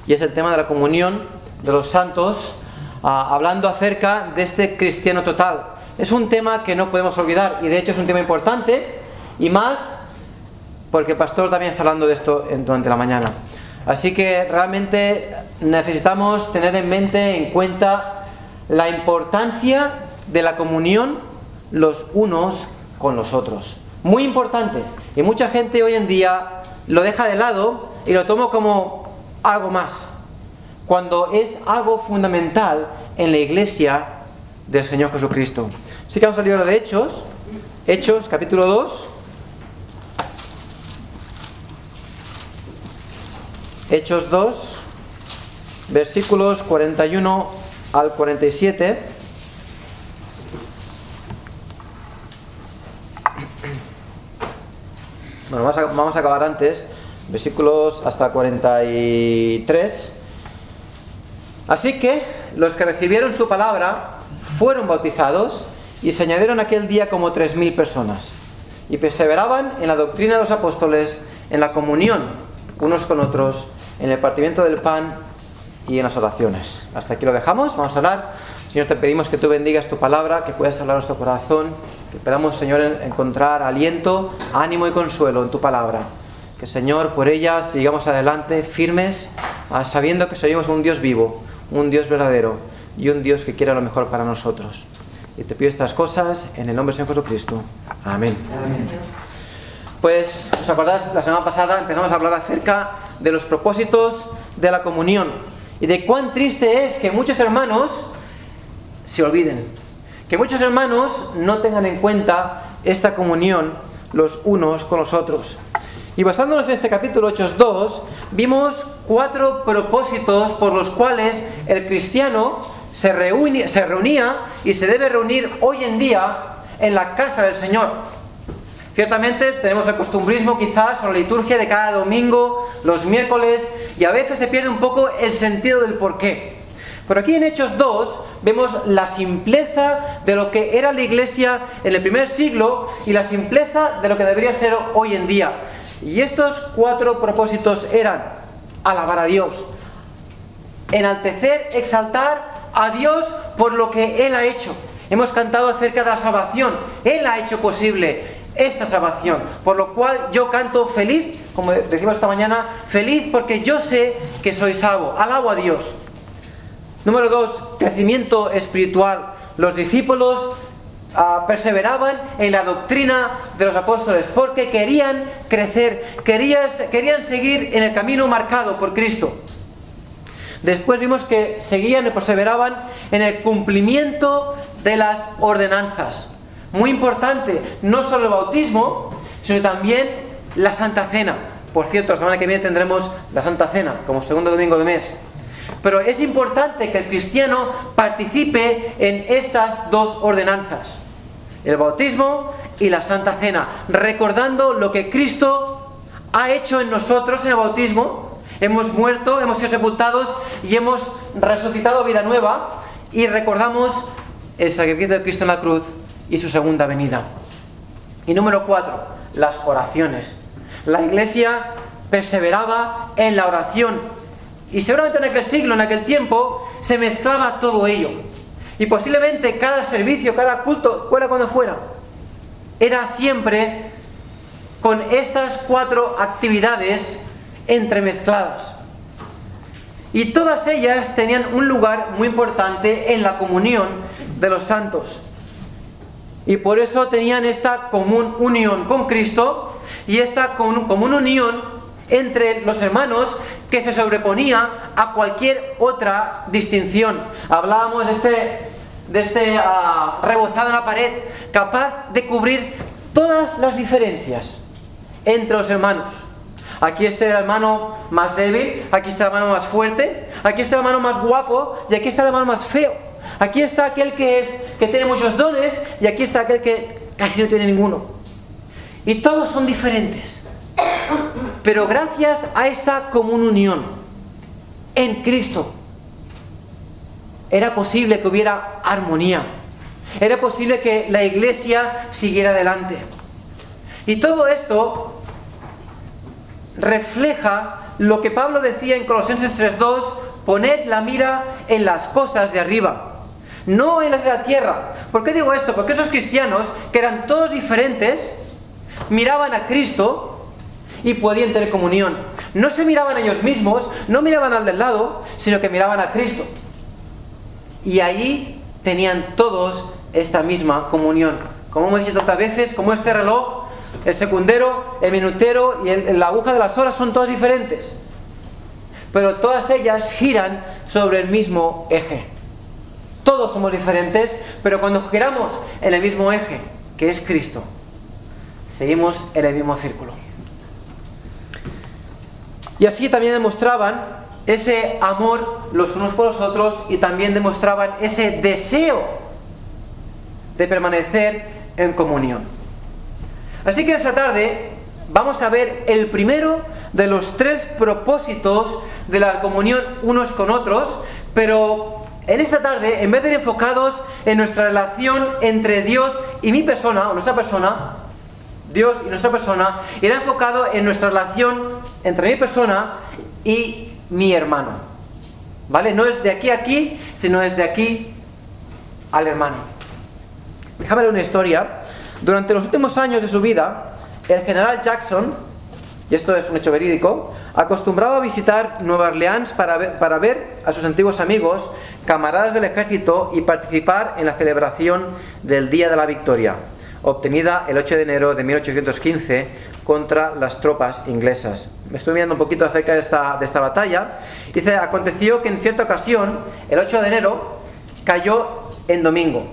y es el tema de la comunión de los santos, hablando acerca de este cristiano total. Es un tema que no podemos olvidar, y de hecho es un tema importante, y más porque el pastor también está hablando de esto durante la mañana. Así que realmente necesitamos tener en mente, en cuenta, la importancia de la comunión los unos con los otros. Muy importante. Y mucha gente hoy en día lo deja de lado y lo toma como algo más, cuando es algo fundamental en la iglesia del Señor Jesucristo. Así que vamos al libro de Hechos, Hechos capítulo 2. Hechos 2, versículos 41 al 47. Bueno, vamos a acabar antes, versículos hasta 43. Así que los que recibieron su palabra fueron bautizados y se añadieron aquel día como 3.000 personas. Y perseveraban en la doctrina de los apóstoles, en la comunión unos con otros, en el partimiento del pan y en las oraciones. Hasta aquí lo dejamos, vamos a orar. Señor, te pedimos que tú bendigas tu palabra, que puedas hablar a nuestro corazón, que podamos, Señor, encontrar aliento, ánimo y consuelo en tu palabra. Que, Señor, por ella sigamos adelante firmes, sabiendo que seguimos un Dios vivo, un Dios verdadero y un Dios que quiere lo mejor para nosotros. Y te pido estas cosas en el nombre del Señor Jesucristo. Amén. Amén. Pues, ¿os acordáis? La semana pasada empezamos a hablar acerca de los propósitos de la comunión y de cuán triste es que muchos hermanos se olviden, que muchos hermanos no tengan en cuenta esta comunión los unos con los otros. Y basándonos en este capítulo Hechos 2, vimos 4 propósitos por los cuales el cristiano se reunía y se debe reunir hoy en día en la casa del Señor. Ciertamente tenemos el costumbrismo quizás o la liturgia de cada domingo, los miércoles, y a veces se pierde un poco el sentido del porqué. Pero aquí en Hechos 2 vemos la simpleza de lo que era la iglesia en el primer siglo y la simpleza de lo que debería ser hoy en día. Y estos 4 propósitos eran alabar a Dios, enaltecer, exaltar a Dios por lo que Él ha hecho. Hemos cantado acerca de la salvación. Él ha hecho posible esta salvación, por lo cual yo canto feliz, como decimos esta mañana, feliz porque yo sé que soy salvo. Alabo a Dios. Número 2, crecimiento espiritual. Los discípulos perseveraban en la doctrina de los apóstoles porque querían crecer, querían seguir en el camino marcado por Cristo. Después vimos que seguían y perseveraban en el cumplimiento de las ordenanzas. Muy importante, no solo el bautismo, sino también la Santa Cena. Por cierto, la semana que viene tendremos la Santa Cena, como segundo domingo de mes. Pero es importante que el cristiano participe en estas 2 ordenanzas, el bautismo y la Santa Cena, recordando lo que Cristo ha hecho en nosotros en el bautismo. Hemos muerto, hemos sido sepultados y hemos resucitado a vida nueva, y recordamos el sacrificio de Cristo en la cruz y su segunda venida. Y número 4, las oraciones. La iglesia perseveraba en la oración, y seguramente en aquel siglo, en aquel tiempo, se mezclaba todo ello, y posiblemente cada servicio, cada culto, fuera cuando fuera, era siempre con estas 4 actividades entremezcladas, y todas ellas tenían un lugar muy importante en la comunión de los santos. Y por eso tenían esta común unión con Cristo y esta común unión entre los hermanos que se sobreponía a cualquier otra distinción. Hablábamos de este rebozado en la pared, capaz de cubrir todas las diferencias entre los hermanos. Aquí está el hermano más débil, aquí está el hermano más fuerte, aquí está el hermano más guapo y aquí está el hermano más feo. Aquí está aquel que tiene muchos dones y aquí está aquel que casi no tiene ninguno. Y todos son diferentes. Pero gracias a esta común unión en Cristo, era posible que hubiera armonía. Era posible que la iglesia siguiera adelante. Y todo esto refleja lo que Pablo decía en Colosenses 3:2, poned la mira en las cosas de arriba, no en las de la tierra. ¿Por qué digo esto? Porque esos cristianos, que eran todos diferentes, miraban a Cristo y podían tener comunión. No se miraban a ellos mismos, no miraban al del lado, sino que miraban a Cristo. Y allí tenían todos esta misma comunión. Como hemos dicho tantas veces, como este reloj, el secundero, el minutero y la aguja de las horas son todas diferentes. Pero todas ellas giran sobre el mismo eje. Todos somos diferentes, pero cuando giramos en el mismo eje, que es Cristo, seguimos en el mismo círculo. Y así también demostraban ese amor los unos por los otros y también demostraban ese deseo de permanecer en comunión. Así que esta tarde vamos a ver el primero de los 3 propósitos de la comunión unos con otros, pero en esta tarde, en vez de ir enfocados en nuestra relación entre Dios y mi persona, o nuestra persona, Dios y nuestra persona, irá enfocado en nuestra relación entre mi persona y mi hermano. ¿Vale? No es de aquí a aquí, sino es de aquí al hermano. Déjame ver una historia. Durante los últimos años de su vida, el general Jackson, y esto es un hecho verídico, acostumbraba a visitar Nueva Orleans para ver a sus antiguos amigos, camaradas del ejército, y participar en la celebración del Día de la Victoria, obtenida el 8 de enero de 1815 contra las tropas inglesas. Me estoy mirando un poquito acerca de esta batalla. Dice, aconteció que en cierta ocasión, el 8 de enero, cayó en domingo.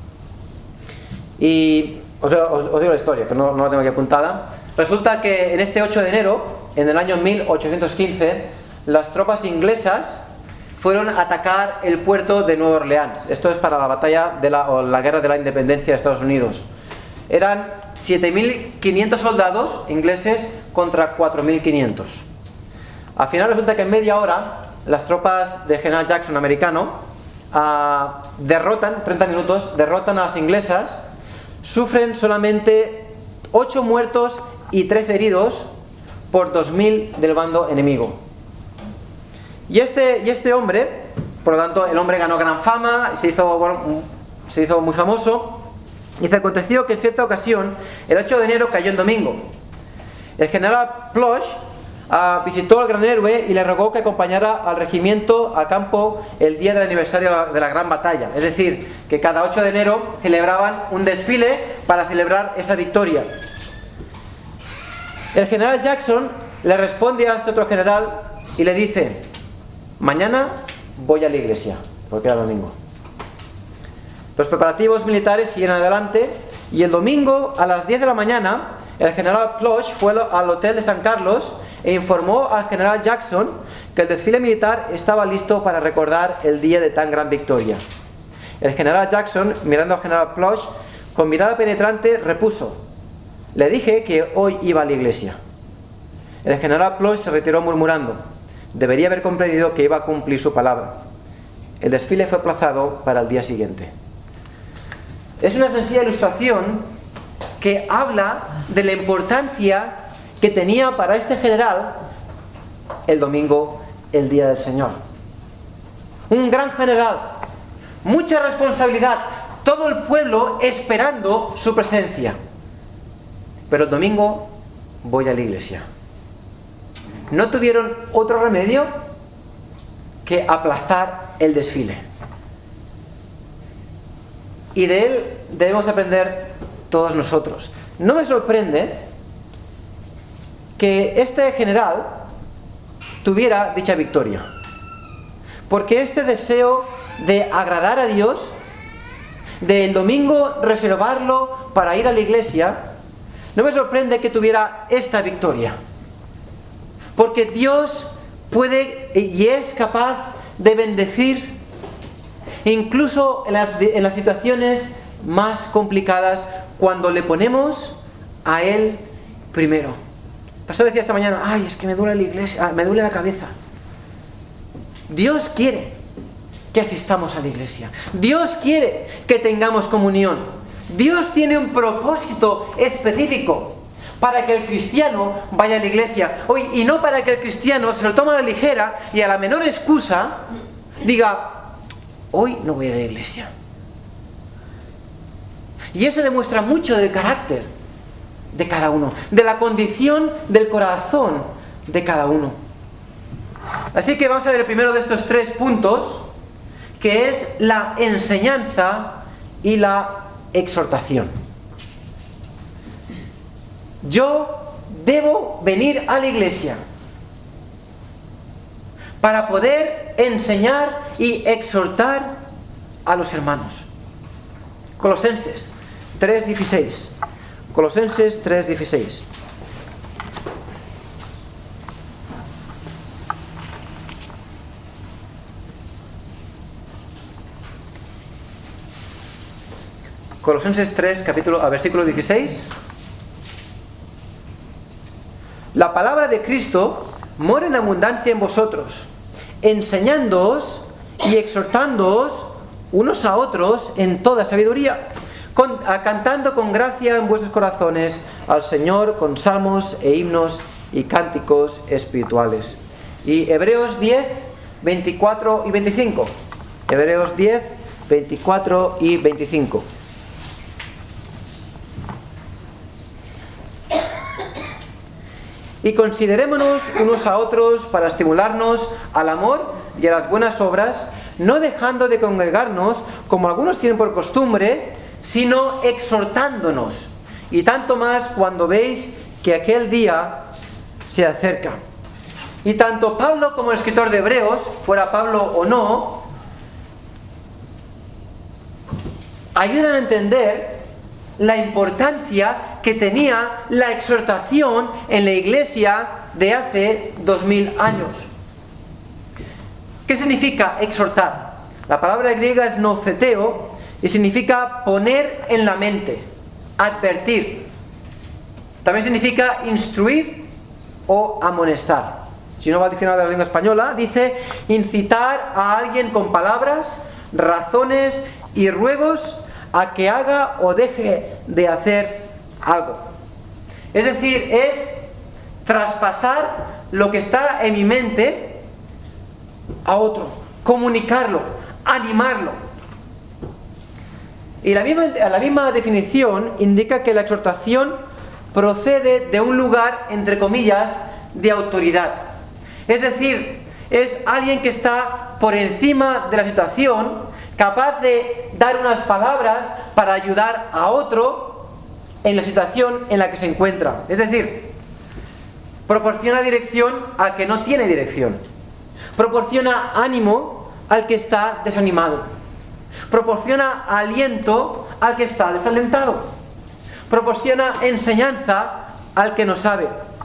Y os digo la historia, que no la tengo aquí apuntada. Resulta que en este 8 de enero, en el año 1815, las tropas inglesas fueron a atacar el puerto de Nueva Orleans. Esto es para la batalla o la guerra de la independencia de Estados Unidos. Eran 7.500 soldados ingleses contra 4.500. Al final resulta que en media hora las tropas de General Jackson americano derrotan, 30 minutos, derrotan a las inglesas, sufren solamente 8 muertos y 3 heridos por 2.000 del bando enemigo. Y este hombre, por lo tanto, el hombre ganó gran fama, se hizo muy famoso. Y se aconteció que en cierta ocasión, el 8 de enero cayó en domingo. El general Plush visitó al gran héroe y le rogó que acompañara al regimiento a campo el día del aniversario de la gran batalla. Es decir, que cada 8 de enero celebraban un desfile para celebrar esa victoria. El general Jackson le responde a este otro general y le dice, mañana voy a la iglesia, porque era domingo. Los preparativos militares siguieron adelante y el domingo a las 10 de la mañana el general Plush fue al hotel de San Carlos e informó al general Jackson que el desfile militar estaba listo para recordar el día de tan gran victoria. El general Jackson, mirando al general Plush, con mirada penetrante repuso, le dije que hoy iba a la iglesia. El general Plush se retiró murmurando, debería haber comprendido que iba a cumplir su palabra. El desfile fue aplazado para el día siguiente. Es una sencilla ilustración que habla de la importancia que tenía para este general el domingo, el día del Señor. Un gran general, mucha responsabilidad, todo el pueblo esperando su presencia. Pero el domingo voy a la iglesia. No tuvieron otro remedio que aplazar el desfile. Y de él debemos aprender todos nosotros. No me sorprende que este general tuviera dicha victoria, porque este deseo de agradar a Dios, de el domingo reservarlo para ir a la iglesia, no me sorprende que tuviera esta victoria, porque Dios puede y es capaz de bendecir incluso en las situaciones más complicadas, cuando le ponemos a Él primero. El pastor decía esta mañana, ay, es que me duele la iglesia, me duele la cabeza. Dios quiere que asistamos a la iglesia. Dios quiere que tengamos comunión. Dios tiene un propósito específico. para que el cristiano vaya a la iglesia. Y no para que el cristiano se lo tome a la ligera y a la menor excusa diga, hoy no voy a la iglesia. Y eso demuestra mucho del carácter de cada uno, de la condición del corazón de cada uno. Así que vamos a ver el primero de estos 3 puntos, que es la enseñanza y la exhortación. Yo debo venir a la iglesia para poder enseñar y exhortar a los hermanos. Colosenses 3:16. Colosenses 3:16. Colosenses 3, versículo 16. La palabra de Cristo mora en abundancia en vosotros, enseñándoos y exhortándoos unos a otros en toda sabiduría, cantando con gracia en vuestros corazones al Señor con salmos e himnos y cánticos espirituales. Y Hebreos 10, 24 y 25. Hebreos 10, 24 y 25. Y considerémonos unos a otros para estimularnos al amor y a las buenas obras, no dejando de congregarnos como algunos tienen por costumbre, sino exhortándonos, y tanto más cuando veis que aquel día se acerca. Y tanto Pablo como el escritor de Hebreos, fuera Pablo o no, ayudan a entender la importancia que tenía la exhortación en la iglesia de hace 2000 años. ¿Qué significa exhortar? La palabra griega es noceteo y significa poner en la mente, advertir. También significa instruir o amonestar. Si no va al diccionario de la lengua española, dice incitar a alguien con palabras, razones y ruegos a que haga o deje de hacer algo. Es decir, es traspasar lo que está en mi mente a otro, comunicarlo, animarlo. Y la misma definición indica que la exhortación procede de un lugar, entre comillas, de autoridad. Es decir, es alguien que está por encima de la situación, capaz de dar unas palabras para ayudar a otro en la situación en la que se encuentra. Es decir, proporciona dirección al que no tiene dirección. Proporciona ánimo al que está desanimado. Proporciona aliento al que está desalentado. Proporciona enseñanza al que no sabe.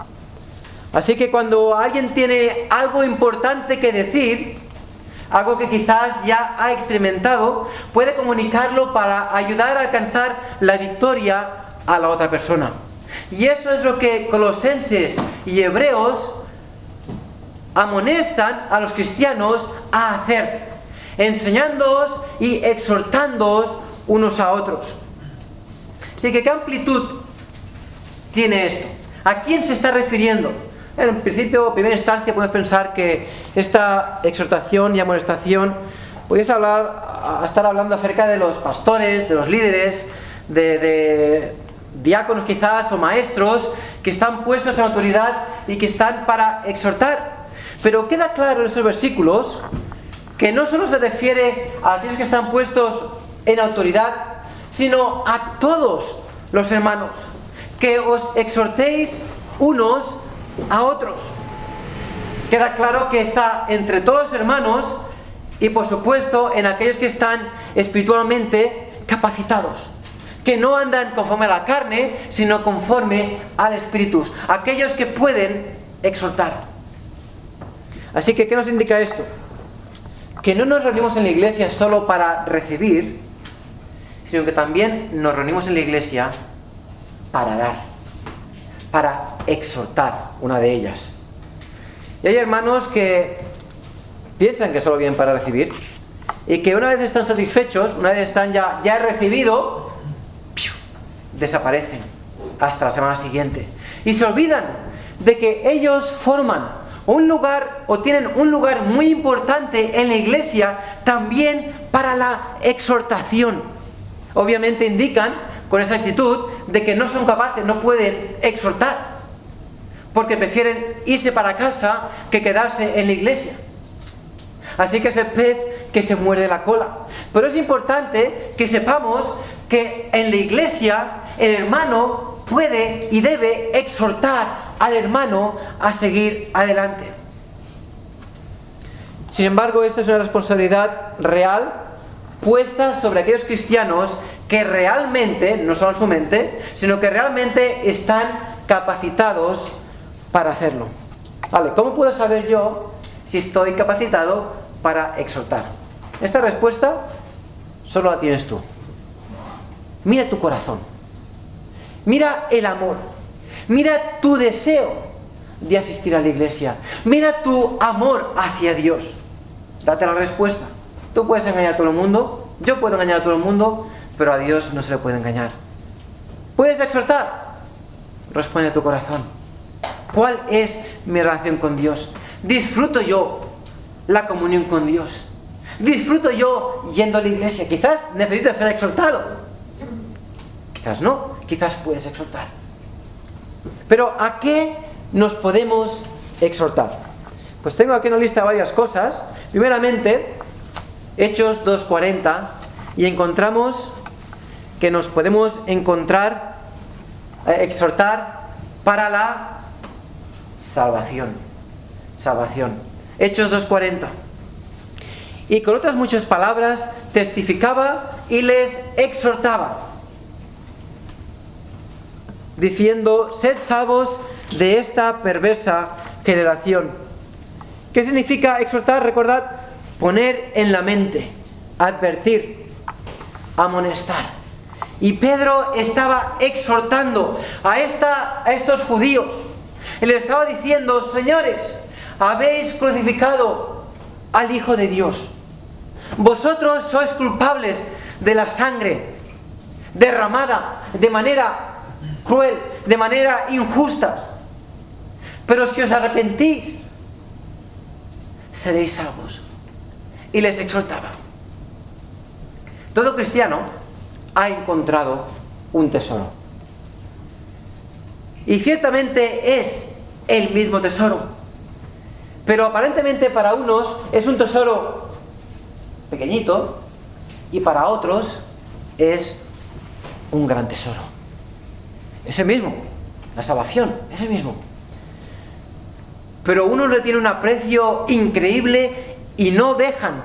Así que cuando alguien tiene algo importante que decir, algo que quizás ya ha experimentado, puede comunicarlo para ayudar a alcanzar la victoria a la otra persona. Y eso es lo que Colosenses y Hebreos amonestan a los cristianos a hacer, enseñándoos y exhortándoos unos a otros. Así que, ¿qué amplitud tiene esto? ¿A quién se está refiriendo? En principio, en primera instancia, podemos pensar que esta exhortación y amonestación podéis estar hablando acerca de los pastores, de los líderes, de diáconos quizás o maestros que están puestos en autoridad y que están para exhortar. Pero queda claro en estos versículos que no solo se refiere a aquellos que están puestos en autoridad, sino a todos los hermanos, que os exhortéis unos a otros. Queda claro que está entre todos los hermanos y por supuesto en aquellos que están espiritualmente capacitados, que no andan conforme a la carne, sino conforme al Espíritu, aquellos que pueden exhortar. Así que, ¿qué nos indica esto? Que no nos reunimos en la iglesia solo para recibir, sino que también nos reunimos en la iglesia para dar, para exhortar, una de ellas. Y hay hermanos que piensan que solo vienen para recibir y que una vez están satisfechos, una vez están ya he recibido, desaparecen hasta la semana siguiente. Y se olvidan de que ellos forman un lugar o tienen un lugar muy importante en la iglesia también para la exhortación. Obviamente indican con esa actitud de que no son capaces, no pueden exhortar, porque prefieren irse para casa que quedarse en la iglesia. Así que es el pez que se muerde la cola. Pero es importante que sepamos que en la iglesia el hermano puede y debe exhortar al hermano a seguir adelante. Sin embargo, esta es una responsabilidad real puesta sobre aquellos cristianos que realmente, no solo en su mente, sino que realmente están capacitados para hacerlo. Vale, ¿cómo puedo saber yo si estoy capacitado para exhortar? Esta respuesta solo la tienes tú. Mira tu corazón. Mira el amor. Mira tu deseo de asistir a la iglesia. Mira tu amor hacia Dios. Date la respuesta. Tú puedes engañar a todo el mundo. Yo puedo engañar a todo el mundo. Pero a Dios no se le puede engañar. ¿Puedes exhortar? Responde a tu corazón. ¿Cuál es mi relación con Dios? ¿Disfruto yo la comunión con Dios? ¿Disfruto yo yendo a la iglesia? Quizás necesitas ser exhortado. Quizás no. Quizás puedes exhortar. Pero ¿a qué nos podemos exhortar? Pues tengo aquí una lista de varias cosas. Primeramente, Hechos 2:40, y encontramos que nos podemos exhortar para la salvación. Hechos 2:40. Y con otras muchas palabras testificaba y les exhortaba, diciendo: sed salvos de esta perversa generación. ¿Qué significa exhortar? Recordad, poner en la mente, advertir, amonestar. Y Pedro estaba exhortando a estos judíos. Y les estaba diciendo: señores, habéis crucificado al Hijo de Dios. Vosotros sois culpables de la sangre derramada de manera cruel, de manera injusta. Pero si os arrepentís, seréis salvos. Y les exhortaba. Todo cristiano ha encontrado un tesoro. Y ciertamente es el mismo tesoro. Pero aparentemente para unos es un tesoro pequeñito y para otros es un gran tesoro. Ese mismo, la salvación, ese mismo. Pero unos le tienen un aprecio increíble y no dejan.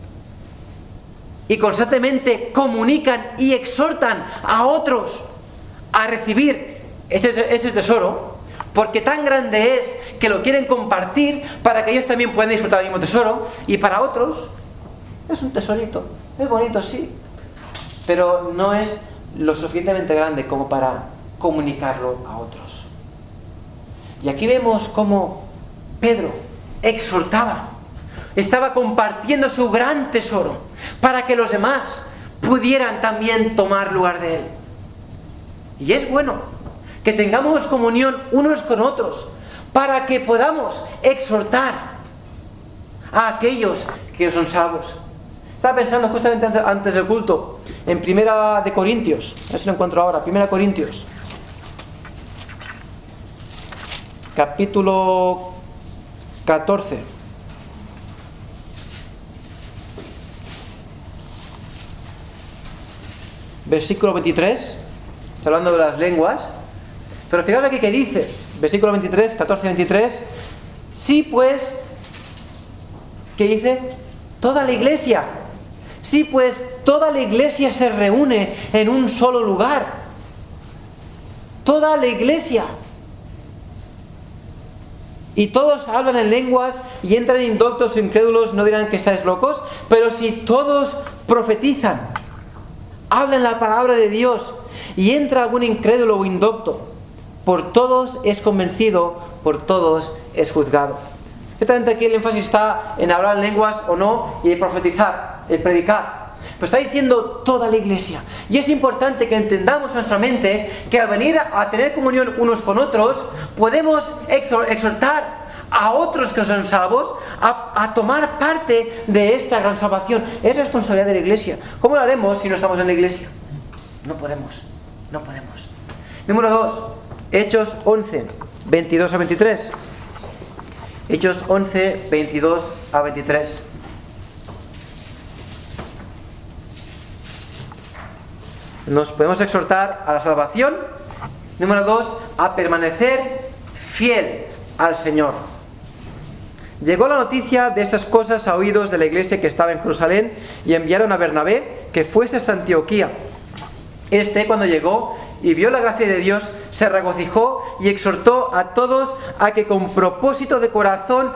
Y constantemente comunican y exhortan a otros a recibir ese tesoro, porque tan grande es que lo quieren compartir para que ellos también puedan disfrutar del mismo tesoro. Y para otros es un tesorito, es bonito, sí, pero no es lo suficientemente grande como para comunicarlo a otros. Y aquí vemos cómo Pedro exhortaba, estaba compartiendo su gran tesoro para que los demás pudieran también tomar lugar de él. Y es bueno que tengamos comunión unos con otros para que podamos exhortar a aquellos que no son salvos. Estaba pensando justamente antes del culto en Primera de Corintios, a ver si lo encuentro ahora, Primera Corintios, capítulo 14. Versículo 23, está hablando de las lenguas, pero fijaos aquí que dice, versículo 23, 14-23, sí pues, ¿qué dice? Toda la iglesia, sí pues toda la iglesia se reúne en un solo lugar, toda la iglesia, y todos hablan en lenguas y entran indoctos o incrédulos, no dirán que estáis locos, pero si todos profetizan, hablan la palabra de Dios y entra algún incrédulo o indocto, por todos es convencido, por todos es juzgado. Ciertamente aquí el énfasis está en hablar en lenguas o no y en profetizar, en predicar. Pero está diciendo toda la iglesia. Y es importante que entendamos en nuestra mente que al venir a tener comunión unos con otros, podemos exhortar a otros que no son salvos a tomar parte de esta gran salvación. Es responsabilidad de la iglesia. ¿Cómo lo haremos si no estamos en la iglesia? No podemos. Número 2, Hechos 11, 22 a 23. Hechos 11, 22 a 23. Nos podemos exhortar a la salvación. Número 2, a permanecer fiel al Señor. Llegó la noticia de estas cosas a oídos de la iglesia que estaba en Jerusalén y enviaron a Bernabé que fuese hasta Antioquía. Cuando llegó y vio la gracia de Dios, se regocijó y exhortó a todos a que con propósito de corazón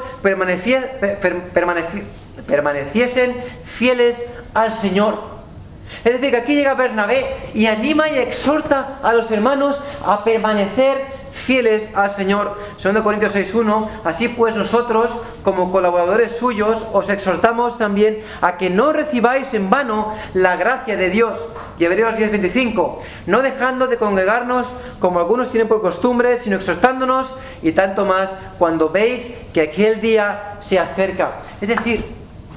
permaneciesen fieles al Señor. Es decir, que aquí llega Bernabé y anima y exhorta a los hermanos a permanecer fieles al Señor. 2 Corintios 6:1. Así pues nosotros, como colaboradores suyos, os exhortamos también a que no recibáis en vano la gracia de Dios. Y Hebreos 10:25. No dejando de congregarnos como algunos tienen por costumbre, sino exhortándonos, y tanto más cuando veis que aquel día se acerca. Es decir,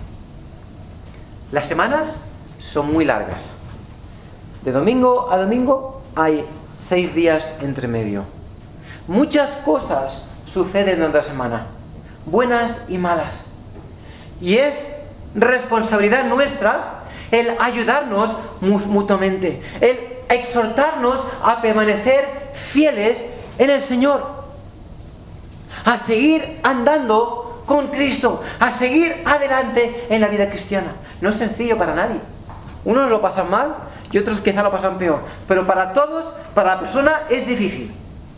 las semanas son muy largas. De domingo a domingo hay 6 días entre medio. Muchas cosas suceden durante la semana, buenas y malas. Y es responsabilidad nuestra el ayudarnos mutuamente, el exhortarnos a permanecer fieles en el Señor, a seguir andando con Cristo, a seguir adelante en la vida cristiana. No es sencillo para nadie. Unos lo pasan mal y otros quizá lo pasan peor. Pero para todos, para la persona, es difícil.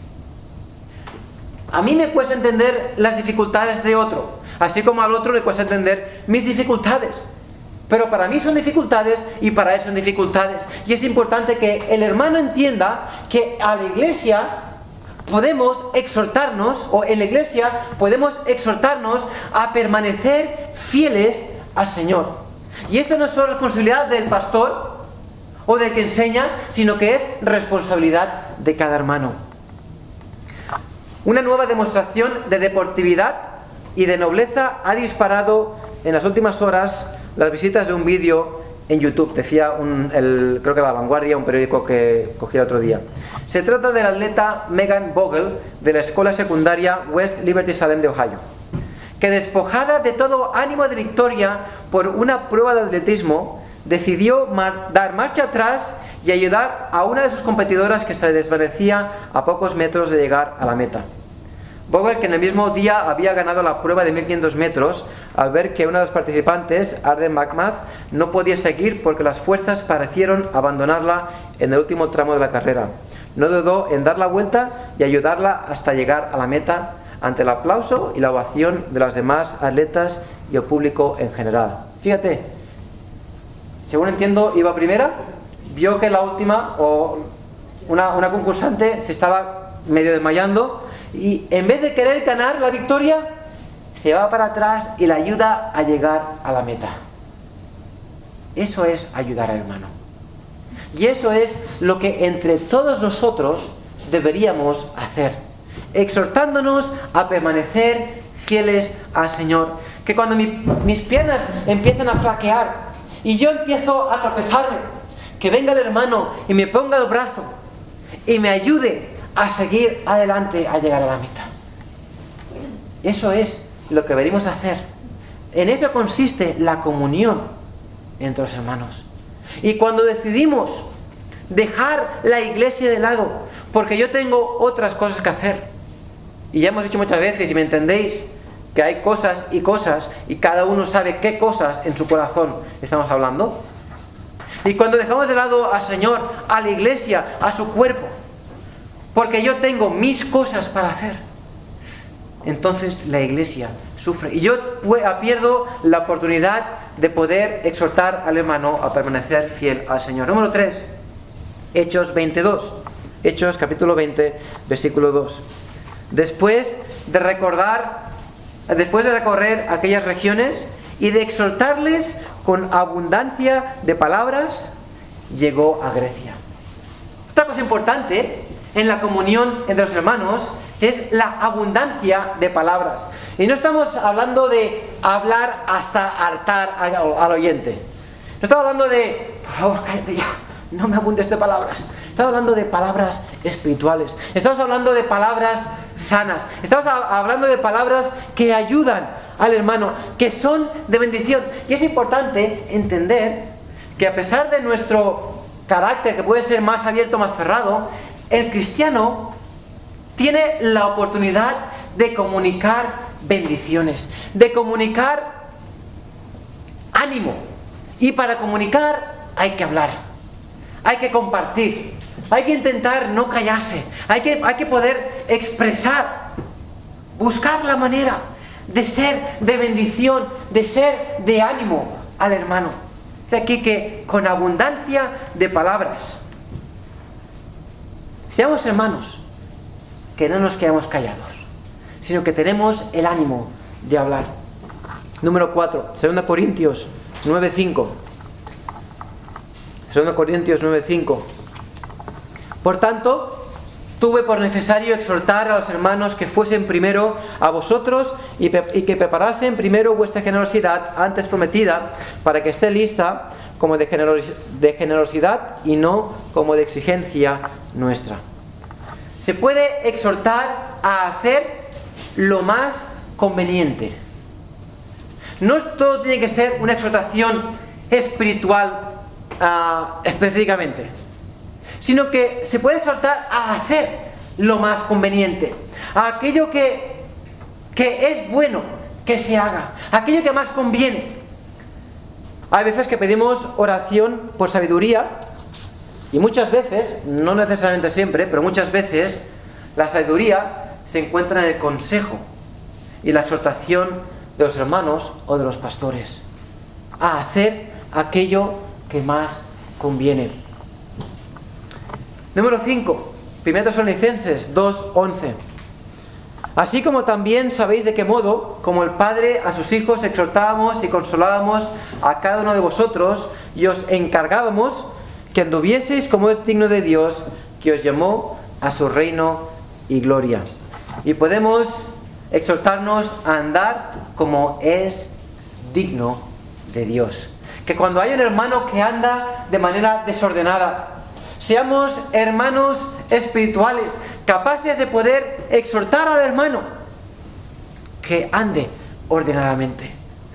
A mí me cuesta entender las dificultades de otro, así como al otro le cuesta entender mis dificultades. Pero para mí son dificultades y para él son dificultades. Y es importante que el hermano entienda que a la iglesia podemos exhortarnos, o en la iglesia podemos exhortarnos a permanecer fieles al Señor. Y esta no es solo responsabilidad del pastor o del que enseña, sino que es responsabilidad de cada hermano. Una nueva demostración de deportividad y de nobleza ha disparado en las últimas horas las visitas de un vídeo en YouTube. Decía creo que La Vanguardia, un periódico que cogí el otro día. Se trata del atleta Megan Bogle de la escuela secundaria West Liberty Salem de Ohio, que despojada de todo ánimo de victoria por una prueba de atletismo, decidió dar marcha atrás y ayudar a una de sus competidoras que se desvanecía a pocos metros de llegar a la meta. Bogle, que en el mismo día había ganado la prueba de 1500 metros, al ver que una de las participantes, Arden McMath, no podía seguir porque las fuerzas parecieron abandonarla en el último tramo de la carrera, no dudó en dar la vuelta y ayudarla hasta llegar a la meta, ante el aplauso y la ovación de las demás atletas y el público en general. Fíjate, según entiendo, iba primera, vio que la última, o una concursante, se estaba medio desmayando, y en vez de querer ganar la victoria, se va para atrás y la ayuda a llegar a la meta. Eso es ayudar al hermano. Y eso es lo que entre todos nosotros deberíamos hacer, exhortándonos a permanecer fieles al Señor. Que cuando mis piernas empiezan a flaquear y yo empiezo a tropezarme, que venga el hermano y me ponga el brazo y me ayude a seguir adelante, a llegar a la meta. Eso es lo que venimos a hacer. En eso consiste la comunión entre los hermanos. Y cuando decidimos dejar la iglesia de lado, porque yo tengo otras cosas que hacer, y ya hemos dicho muchas veces, y me entendéis, que hay cosas, y cada uno sabe qué cosas en su corazón estamos hablando. Y cuando dejamos de lado al Señor, a la iglesia, a su cuerpo, porque yo tengo mis cosas para hacer, entonces la iglesia sufre. Y yo pierdo la oportunidad de poder exhortar al hermano a permanecer fiel al Señor. Número 3, Hechos 22. Hechos capítulo 20, versículo 2. Después de recorrer aquellas regiones y de exhortarles con abundancia de palabras, llegó a Grecia. Otra cosa importante en la comunión entre los hermanos es la abundancia de palabras. Y no estamos hablando de hablar hasta hartar al oyente. No estamos hablando de, por favor, cállate ya, no me abundes de palabras. Estamos hablando de palabras espirituales. Estamos hablando de palabras sanas. Estamos hablando de palabras que ayudan al hermano, que son de bendición. Y es importante entender que a pesar de nuestro carácter, que puede ser más abierto, más cerrado, el cristiano tiene la oportunidad de comunicar bendiciones, de comunicar ánimo. Y para comunicar hay que hablar, hay que compartir, hay que intentar no callarse, hay que poder expresar, buscar la manera de ser de bendición, de ser de ánimo al hermano. De aquí que con abundancia de palabras seamos hermanos, que no nos quedamos callados, sino que tenemos el ánimo de hablar. Número 4, 2 Corintios 9:5. 2 Corintios 9:5. Por tanto, tuve por necesario exhortar a los hermanos que fuesen primero a vosotros y que preparasen primero vuestra generosidad antes prometida, para que esté lista como de generosidad y no como de exigencia nuestra. Se puede exhortar a hacer lo más conveniente. No todo tiene que ser una exhortación espiritual específicamente, sino que se puede exhortar a hacer lo más conveniente, a aquello que es bueno que se haga, aquello que más conviene. Hay veces que pedimos oración por sabiduría, y muchas veces, no necesariamente siempre, pero muchas veces la sabiduría se encuentra en el consejo y la exhortación de los hermanos o de los pastores a hacer aquello que más conviene. Número 5, 1 Tesalonicenses 2:11. Así como también sabéis de qué modo, como el Padre a sus hijos, exhortábamos y consolábamos a cada uno de vosotros y os encargábamos que anduvieseis como es digno de Dios, que os llamó a su reino y gloria. Y podemos exhortarnos a andar como es digno de Dios. Que cuando hay un hermano que anda de manera desordenada, seamos hermanos espirituales, capaces de poder exhortar al hermano que ande ordenadamente.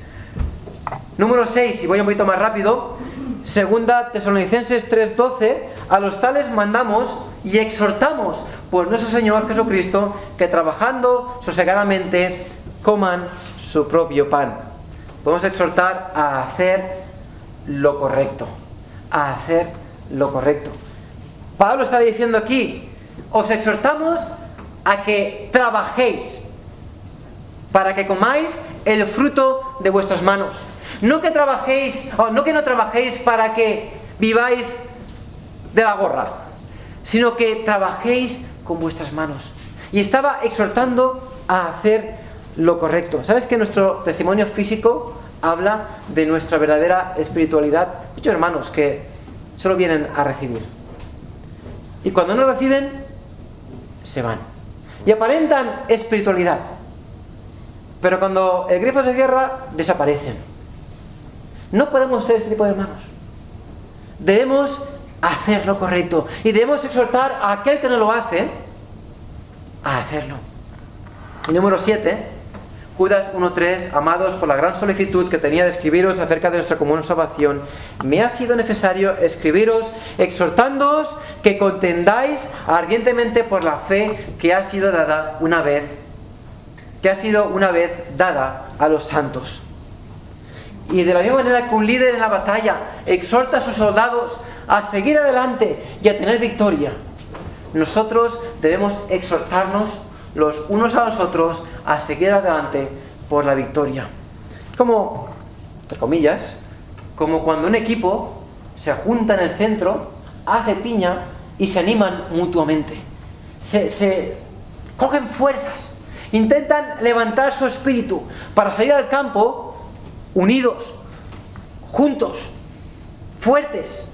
Número 6, y voy un poquito más rápido, 2 Tesalonicenses 3:12, a los tales mandamos y exhortamos por nuestro Señor Jesucristo que trabajando sosegadamente coman su propio pan. Podemos exhortar a hacer lo correcto, a hacer lo correcto. Pablo está diciendo aquí, os exhortamos a que trabajéis para que comáis el fruto de vuestras manos. No que trabajéis, no que no trabajéis para que viváis de la gorra, sino que trabajéis con vuestras manos. Y estaba exhortando a hacer lo correcto. ¿Sabes que nuestro testimonio físico habla de nuestra verdadera espiritualidad? Muchos hermanos que solo vienen a recibir. Y cuando no reciben, se van. Y aparentan espiritualidad. Pero cuando el grifo se cierra, desaparecen. No podemos ser este tipo de hermanos. Debemos hacer lo correcto. Y debemos exhortar a aquel que no lo hace a hacerlo. Y número 7, Judas 1:3, amados, por la gran solicitud que tenía de escribiros acerca de nuestra común salvación, me ha sido necesario escribiros exhortándoos que contendáis ardientemente por la fe que ha sido dada una vez dada a los santos. Y de la misma manera que un líder en la batalla exhorta a sus soldados a seguir adelante y a tener victoria, nosotros debemos exhortarnos los unos a los otros a seguir adelante por la victoria. Como, entre comillas, como cuando un equipo se junta en el centro, hace piña y se animan mutuamente. Se cogen fuerzas, intentan levantar su espíritu para salir al campo unidos, juntos, fuertes.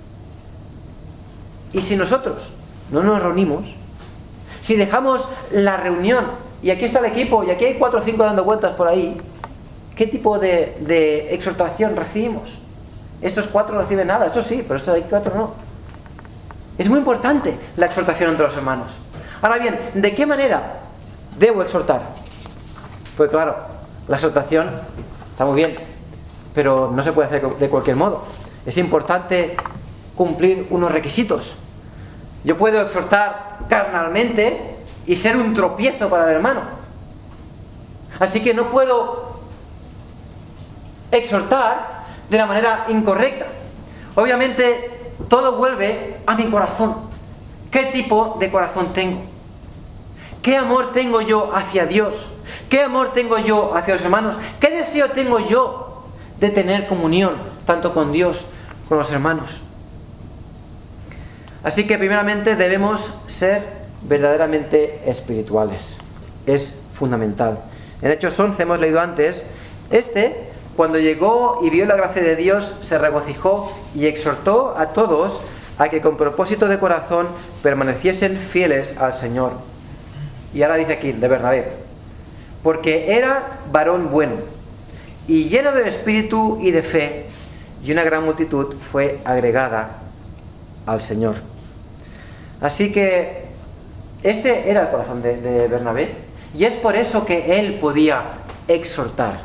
Y si nosotros no nos reunimos, si dejamos la reunión, y aquí está el equipo, y aquí hay 4 o 5 dando vueltas por ahí, ¿qué tipo de exhortación recibimos? Estos 4 no reciben nada, estos sí, pero estos hay 4 no. Es muy importante la exhortación entre los hermanos. Ahora bien, ¿de qué manera debo exhortar? Pues claro, la exhortación está muy bien, pero no se puede hacer de cualquier modo. Es importante cumplir unos requisitos. Yo puedo exhortar carnalmente y ser un tropiezo para el hermano. Así que no puedo exhortar de la manera incorrecta. Obviamente, todo vuelve a mi corazón. ¿Qué tipo de corazón tengo? ¿Qué amor tengo yo hacia Dios? ¿Qué amor tengo yo hacia los hermanos? ¿Qué deseo tengo yo de tener comunión, tanto con Dios como con los hermanos? Así que primeramente debemos ser verdaderamente espirituales. Es fundamental. En Hechos 11 hemos leído antes, cuando llegó y vio la gracia de Dios, se regocijó y exhortó a todos a que con propósito de corazón permaneciesen fieles al Señor. Y ahora dice aquí, de Bernabé, porque era varón bueno y lleno del Espíritu y de fe, y una gran multitud fue agregada al Señor. Así que este era el corazón de Bernabé, y es por eso que él podía exhortar.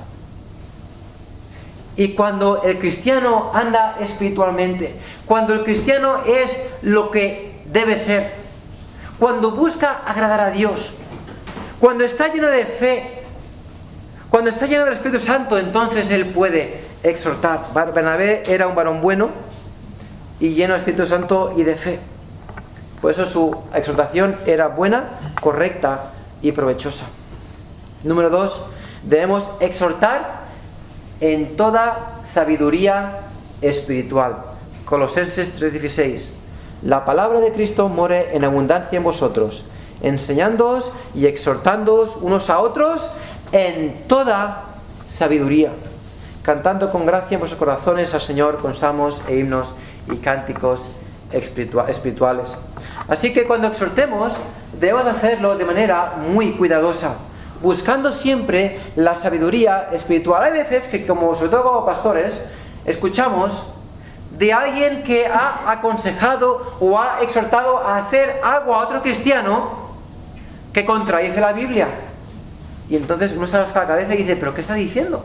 Y cuando el cristiano anda espiritualmente, cuando el cristiano es lo que debe ser, cuando busca agradar a Dios, cuando está lleno de fe, cuando está lleno del Espíritu Santo, entonces él puede exhortar. Bernabé era un varón bueno y lleno del Espíritu Santo y de fe. Por eso su exhortación era buena, correcta y provechosa. Número 2, debemos exhortar en toda sabiduría espiritual. Colosenses 3:16. La palabra de Cristo more en abundancia en vosotros, enseñándoos y exhortándoos unos a otros en toda sabiduría, cantando con gracia en vuestros corazones al Señor con salmos e himnos y cánticos espirituales. Así que cuando exhortemos, debemos hacerlo de manera muy cuidadosa, buscando siempre la sabiduría espiritual. Hay veces que, sobre todo como pastores, escuchamos de alguien que ha aconsejado o ha exhortado a hacer algo a otro cristiano que contradice la Biblia. Y entonces uno se rasca la cabeza y dice, ¿pero qué está diciendo?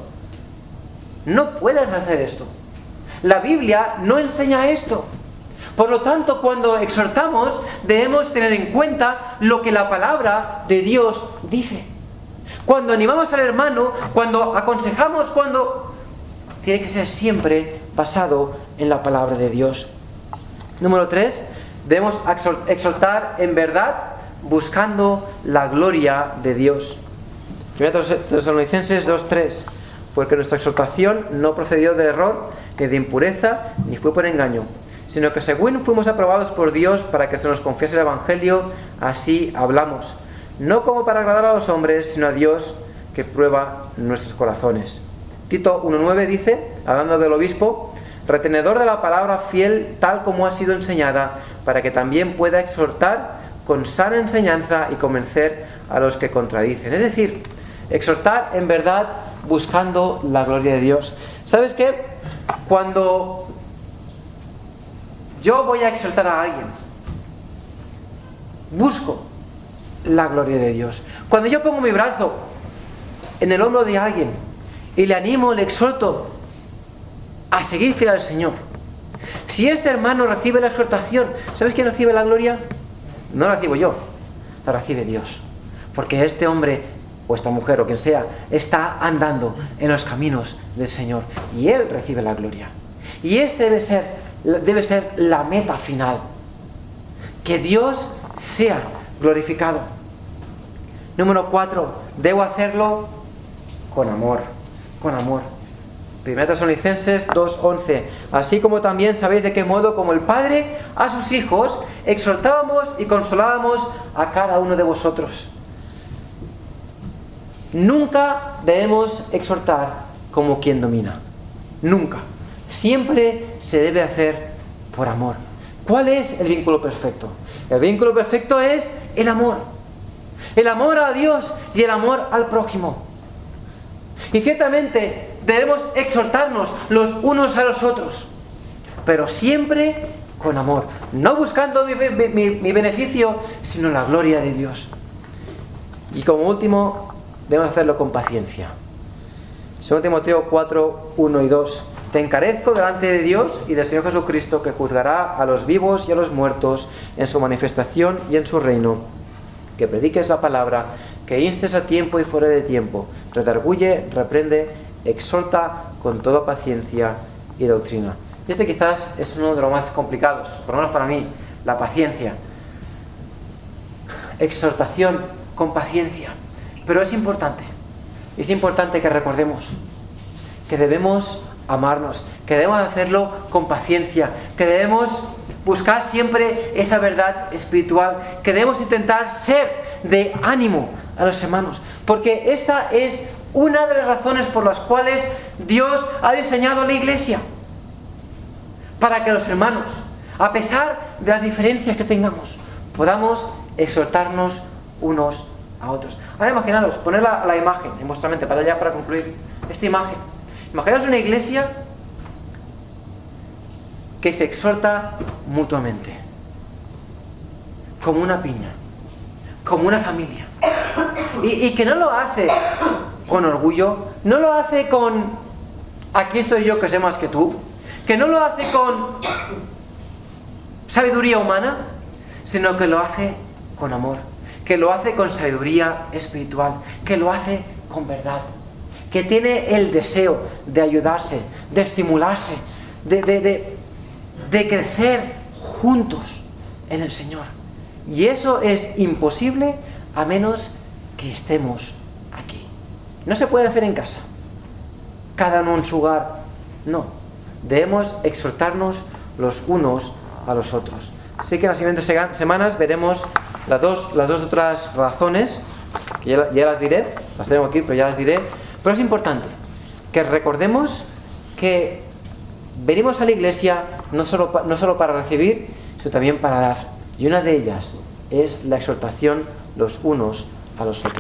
No puedes hacer esto. La Biblia no enseña esto. Por lo tanto, cuando exhortamos, debemos tener en cuenta lo que la palabra de Dios dice. Cuando animamos al hermano, cuando aconsejamos, tiene que ser siempre basado en la palabra de Dios. Número 3, debemos exhortar en verdad, buscando la gloria de Dios. 1 Tesalonicenses 2:3, porque nuestra exhortación no procedió de error, ni de impureza, ni fue por engaño, sino que según fuimos aprobados por Dios para que se nos confiese el Evangelio, así hablamos, no como para agradar a los hombres, sino a Dios que prueba nuestros corazones. Tito 1:9 dice, hablando del obispo, retenedor de la palabra fiel tal como ha sido enseñada, para que también pueda exhortar con sana enseñanza y convencer a los que contradicen. Es decir, exhortar en verdad buscando la gloria de Dios. ¿Sabes qué? Cuando yo voy a exhortar a alguien, busco la gloria de Dios. Cuando yo pongo mi brazo en el hombro de alguien y le animo, le exhorto a seguir fiel al Señor, si este hermano recibe la exhortación, ¿sabes quién recibe la gloria? No la recibo yo, la recibe Dios, porque este hombre o esta mujer o quien sea está andando en los caminos del Señor y él recibe la gloria. Y debe ser la meta final, que Dios sea glorificado. Número 4, debo hacerlo con amor. 1 Tesalonicenses 2:11. Así como también sabéis de qué modo, como el Padre a sus hijos, exhortábamos y consolábamos a cada uno de vosotros. Nunca debemos exhortar como quien domina. Nunca. siempre se debe hacer por amor. ¿Cuál es el vínculo perfecto? El vínculo perfecto es el amor. El amor a Dios y el amor al prójimo. Y ciertamente debemos exhortarnos los unos a los otros, pero siempre con amor, no buscando mi beneficio, sino la gloria de Dios. Y como último, debemos hacerlo con paciencia. 2 Timoteo 4, 1 y 2. Te encarezco delante de Dios y del Señor Jesucristo, que juzgará a los vivos y a los muertos en su manifestación y en su reino. Que prediques la palabra, que instes a tiempo y fuera de tiempo, redarguye, reprende, exhorta con toda paciencia y doctrina. Y este quizás es uno de los más complicados, por lo menos para mí, la paciencia. Exhortación con paciencia. Pero es importante que recordemos que debemos amarnos, que debemos hacerlo con paciencia, que debemos buscar siempre esa verdad espiritual, que debemos intentar ser de ánimo a los hermanos, porque esta es una de las razones por las cuales Dios ha diseñado la iglesia, para que los hermanos, a pesar de las diferencias que tengamos, podamos exhortarnos unos a otros. Ahora imaginaros, poner la imagen en vuestra mente, para concluir esta imagen. Imaginaos una iglesia que se exhorta mutuamente, como una piña, como una familia, y que no lo hace con orgullo, no lo hace con aquí estoy yo que sé más que tú, que no lo hace con sabiduría humana, sino que lo hace con amor, que lo hace con sabiduría espiritual, que lo hace con verdad, que tiene el deseo de ayudarse, de estimularse, de crecer juntos en el Señor. Y eso es imposible a menos que estemos aquí. No se puede hacer en casa, cada uno en su hogar, no. Debemos exhortarnos los unos a los otros. Así que en las siguientes semanas veremos las dos otras razones, que ya las diré, las tengo aquí, pero ya las diré. Pero es importante que recordemos que venimos a la iglesia no solo para recibir, sino también para dar. Y una de ellas es la exhortación los unos a los otros.